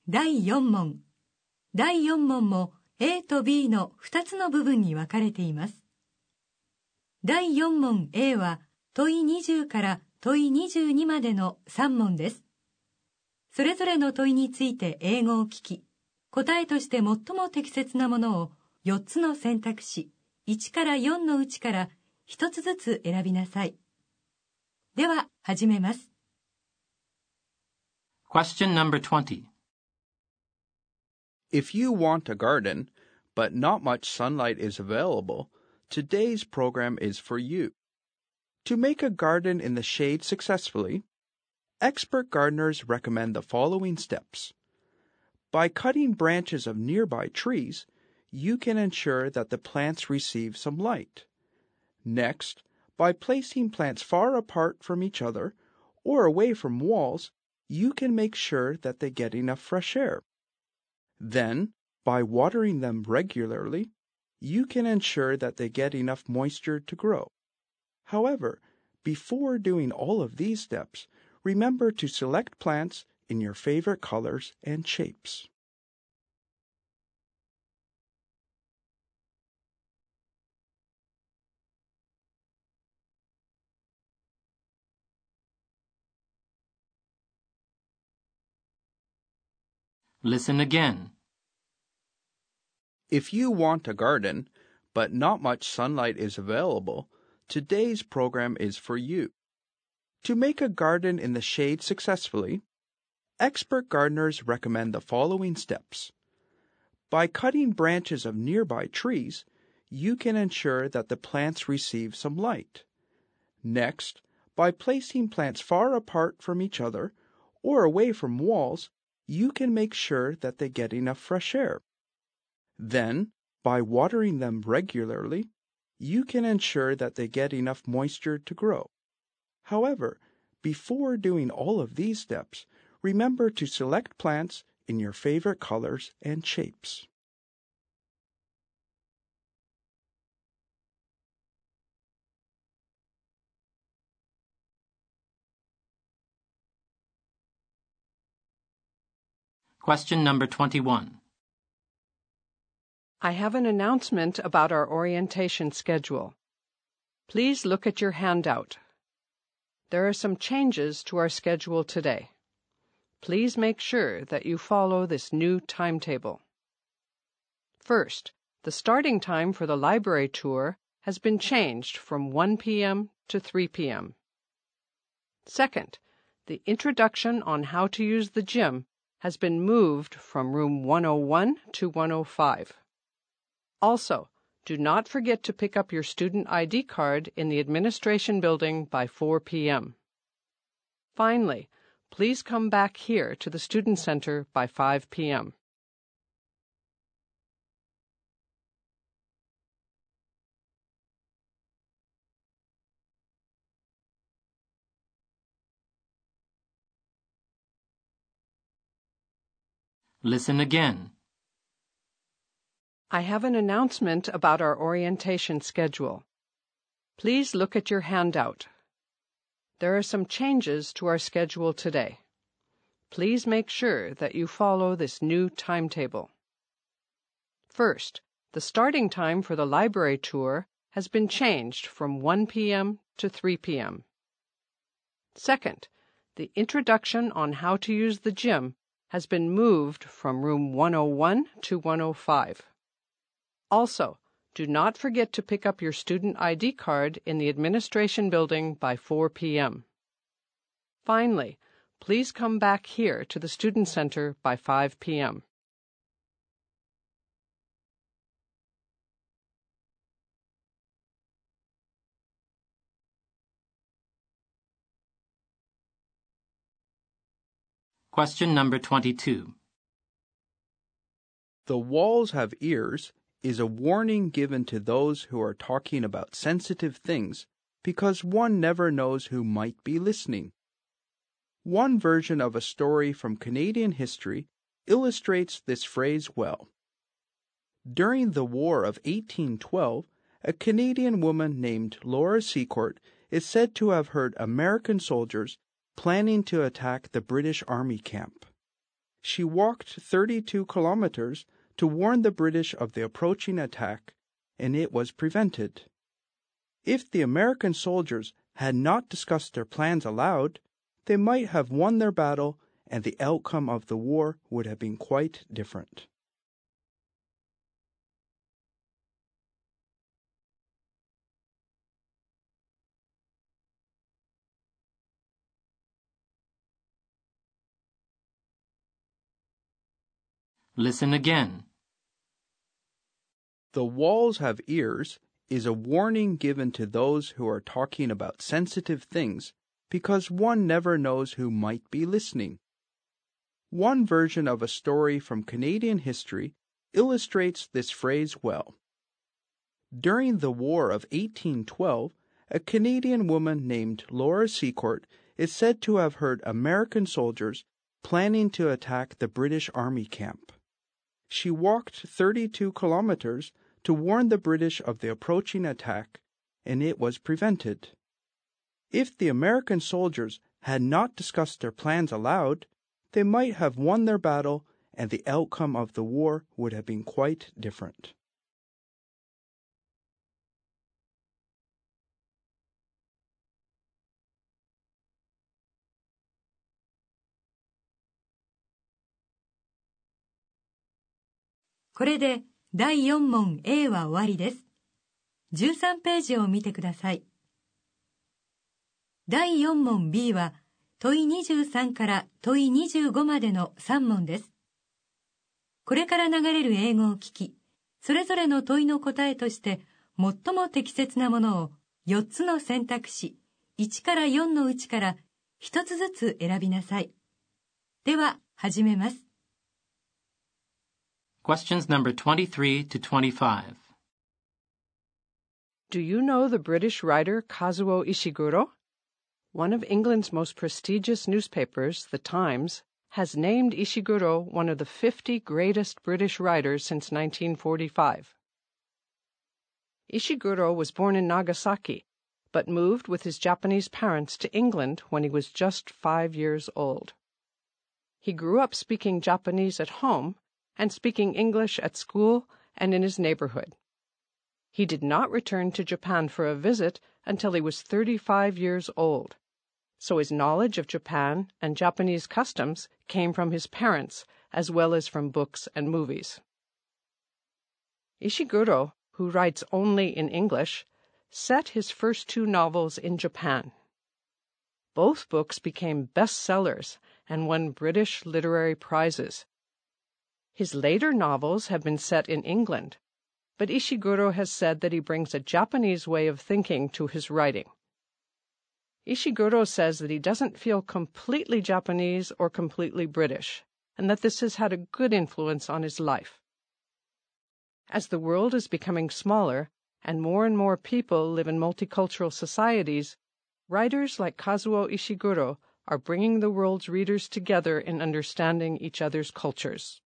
第4問。第4問も A と B の2つの部分に分かれています。第4問 A は問い20から問い22までの3問です。それぞれの問いについて英語を聞き、答えとして最も適切なものを4つの選択肢1から4のうちから1つずつ選びなさい。では始めます。 Question number 20. If you want a garden, but not much sunlight is available, today's program is for you. To make a garden in the shade successfully, expert gardeners recommend the following steps. By cutting branches of nearby trees, you can ensure that the plants receive some light. Next, by placing plants far apart from each other or away from walls, you can make sure that they get enough fresh air. Then, by watering them regularly, you can ensure that they get enough moisture to grow. However, before doing all of these steps, remember to select plants in your favorite colors and shapes. Listen again. If you want a garden, but not much sunlight is available, today's program is for you. To make a garden in the shade successfully, expert gardeners recommend the following steps. By cutting branches of nearby trees, you can ensure that the plants receive some light. Next, by placing plants far apart from each other or away from walls, you can make sure that they get enough fresh air. Then, by watering them regularly, you can ensure that they get enough moisture to grow. However, before doing all of these steps, remember to select plants in your favorite colors and shapes. Question number 21. I have an announcement about our orientation schedule. Please look at your handout. There are some changes to our schedule today. Please make sure that you follow this new timetable. First, the starting time for the library tour has been changed from 1 p.m. to 3 p.m. Second, the introduction on how to use the gym has been moved from room 101 to 105. Also, do not forget to pick up your student ID card in the administration building by 4 p.m. Finally, please come back here to the Student Center by 5 p.m. Listen again. I have an announcement about our orientation schedule. Please look at your handout. There are some changes to our schedule today. Please make sure that you follow this new timetable. First, the starting time for the library tour has been changed from 1 p.m. to 3 p.m. Second, the introduction on how to use the gym has been moved from room 101 to 105. Also, do not forget to pick up your student ID card in the administration building by 4 p.m. Finally, please come back here to the Student Center by 5 p.m. Question number 22. The walls have ears is a warning given to those who are talking about sensitive things because one never knows who might be listening. One version of a story from Canadian history illustrates this phrase well. During the War of 1812, a Canadian woman named Laura Secord is said to have heard American soldiers planning to attack the British Army camp. She walked 32 kilometers to warn the British of the approaching attack, and it was prevented. If the American soldiers had not discussed their plans aloud, they might have won their battle, and the outcome of the war would have been quite different. Listen again. The walls have ears is a warning given to those who are talking about sensitive things because one never knows who might be listening. One version of a story from Canadian history illustrates this phrase well. During the War of 1812, a Canadian woman named Laura Secourt is said to have heard American soldiers planning to attack the British Army camp. She walked 32 kilometers to warn the British of the approaching attack, and it was prevented. If the American soldiers had not discussed their plans aloud, they might have won their battle, and the outcome of the war would have been quite different. これで第4問 A は終わりです。13ページを見てください。第4問 B は問い23から問い25までの3問です。これから流れる英語を聞き、それぞれの問いの答えとして最も適切なものを4つの選択肢1から4のうちから1つずつ選びなさい。では始めます。 Questions number 23 to 25. Do you know the British writer Kazuo Ishiguro? One of England's most prestigious newspapers, The Times, has named Ishiguro one of the 50 greatest British writers since 1945. Ishiguro was born in Nagasaki, but moved with his Japanese parents to England when he was just 5 years old. He grew up speaking Japanese at home and speaking English at school and in his neighborhood. He did not return to Japan for a visit until he was 35 years old, so his knowledge of Japan and Japanese customs came from his parents as well as from books and movies. Ishiguro, who writes only in English, set his first 2 novels in Japan. Both books became bestsellers and won British literary prizes. His later novels have been set in England, but Ishiguro has said that he brings a Japanese way of thinking to his writing. Ishiguro says that he doesn't feel completely Japanese or completely British, and that this has had a good influence on his life. As the world is becoming smaller and more people live in multicultural societies, writers like Kazuo Ishiguro are bringing the world's readers together in understanding each other's cultures.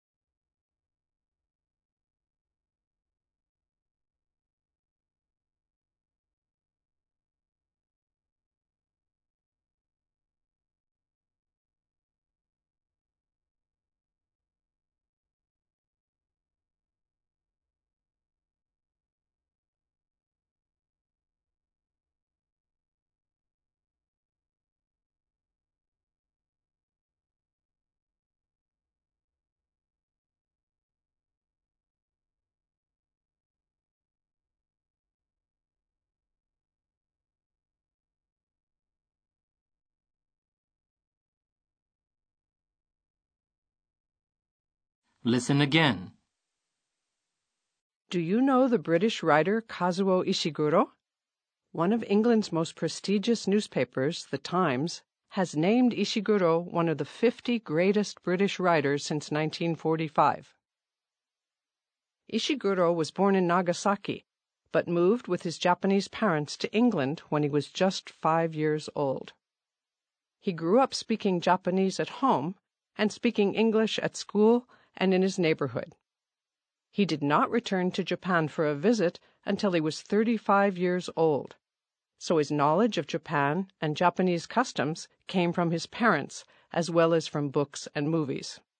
Listen again. Do you know the British writer Kazuo Ishiguro? One of England's most prestigious newspapers, The Times, has named Ishiguro one of the 50 greatest British writers since 1945. Ishiguro was born in Nagasaki, but moved with his Japanese parents to England when he was just 5 years old. He grew up speaking Japanese at home and speaking English at school and in his neighborhood. He did not return to Japan for a visit until he was 35 years old, so his knowledge of Japan and Japanese customs came from his parents as well as from books and movies.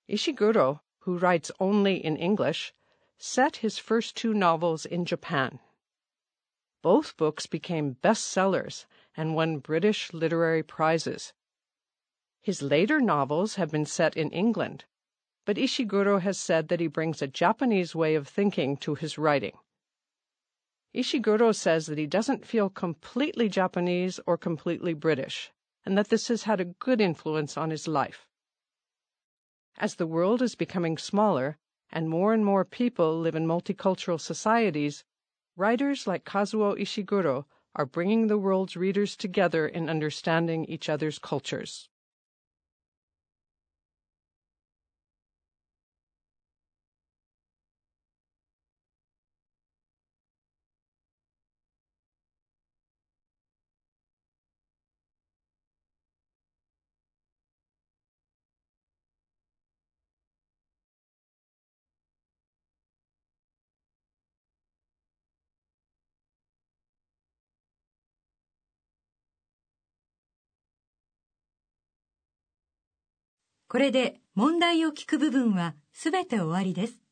Ishiguro, who writes only in English, set his first 2 novels in Japan. Both books became bestsellers and won British literary prizes. His later novels have been set in England, but Ishiguro has said that he brings a Japanese way of thinking to his writing. Ishiguro says that he doesn't feel completely Japanese or completely British, and that this has had a good influence on his life. As the world is becoming smaller and more people live in multicultural societies, writers like Kazuo Ishiguro are bringing the world's readers together in understanding each other's cultures. これで問題を聞く部分はすべて終わりです。